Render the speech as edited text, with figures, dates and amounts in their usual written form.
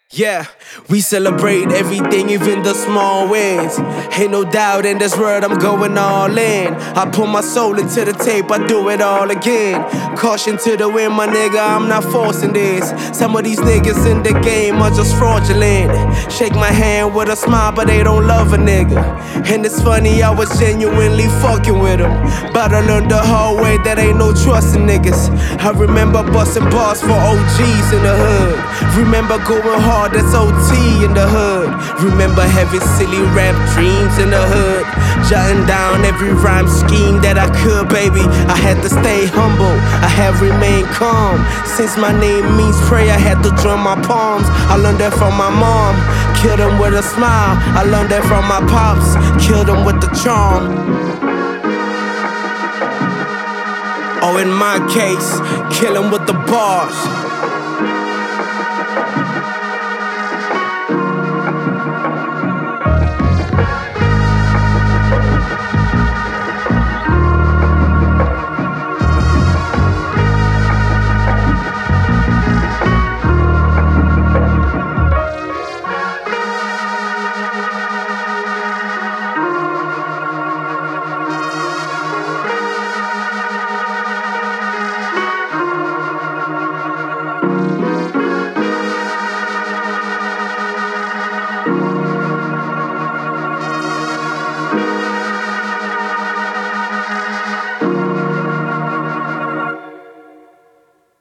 Yeah, we celebrate everything, even the small wins. Ain't no doubt in this world, I'm going all in. I put my soul into the tape, I do it all again. Caution to the wind, my nigga, I'm not forcing this. Some of these niggas in the game are just fraudulent. Shake my hand with a smile, but they don't love a nigga. And it's funny, I was genuinely fucking with them. But I learned the hard way that ain't no trust in niggas. I remember busting bars for OGs in the hood. Remember going hard, that's OT in the hood. Remember having silly rap dreams in the hood. Jotting down every rhyme scheme that I could, baby. I had to stay humble, I have remained calm. Since my name means pray, I had to drum my palms. I learned that from my mom, killed him with a smile. I learned that from my pops, killed him with the charm. Oh, in my case, kill him with the bars.